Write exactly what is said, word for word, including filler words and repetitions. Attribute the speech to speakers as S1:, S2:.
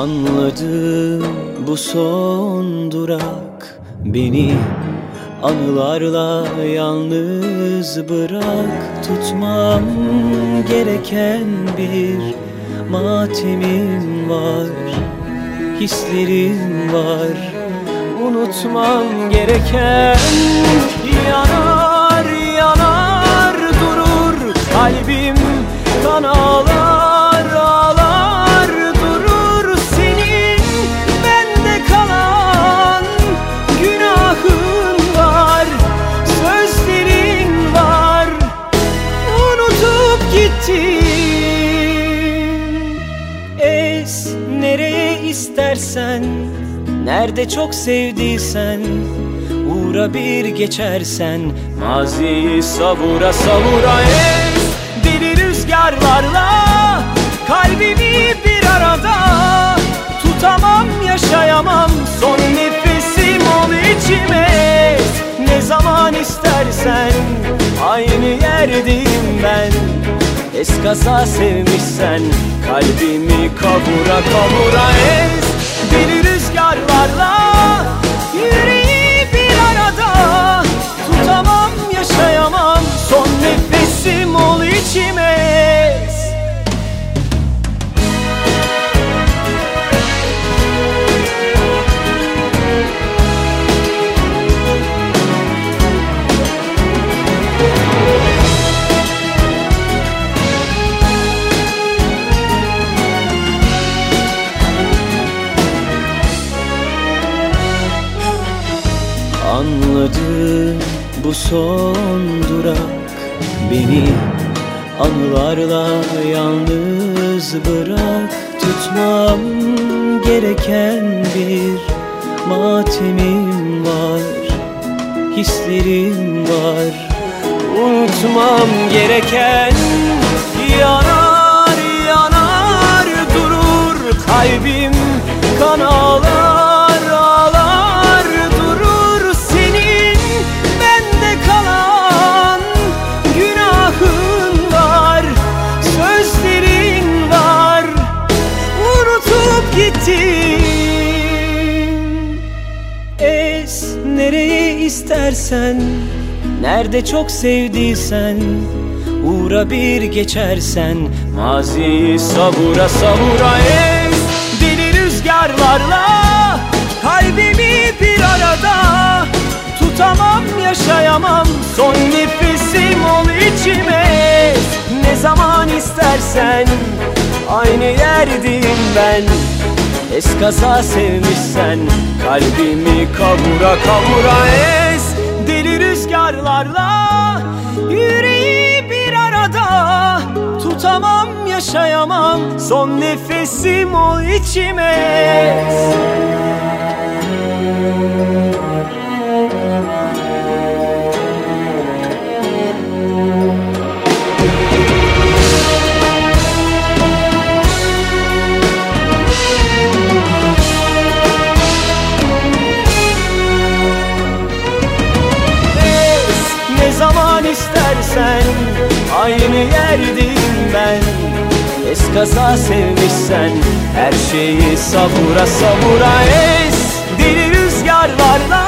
S1: Anladım, bu son durak. Beni anılarla yalnız bırak. Tutmam gereken bir matemim var, hislerim var. Unutmam gereken, yanar yanar durur kalbim, kan ağlar ağlar durur. Senin bende kalan günahın var, sözlerin var, unutup gittin. Es nereye istersen, nerede çok sevdiysen, uğra bir geçersen. Maziyi savura savura es deli rüzgarlarla kalbimi bir arada. Tutamam, yaşayamam, son nefesim ol içime. Ne zaman istersen aynı yerdeyim ben. Eskaza sevmişsen kalbimi kavura kavura es deli rüzgarlarla yüreği bir arada. Tutamam, yaşayamam, son nefesim ol içime. Anladım, bu son durak. Beni anılarla yalnız bırak. Tutmam gereken bir matemim var, hislerim var. Unutmam gereken, yanar yanar durur kalbim, kan ağlar. Es nereye istersen, nerede çok sevdiysen, uğra bir geçersen. Maziyi savura savura es deli rüzgarlarla kalbimi bir arada. Tutamam, yaşayamam, son nefesim ol içime. Ne zaman istersen aynı yerdeyim ben. Eskaza sevmişsen kalbimi kavura kavura es deli rüzgarlarla yüreği bir arada. Tutamam, yaşayamam, son nefesim ol içime. Ne zaman istersen aynı yerdeyim ben. Eskaza sevmişsen her şeyi savura savura es deli rüzgarlarla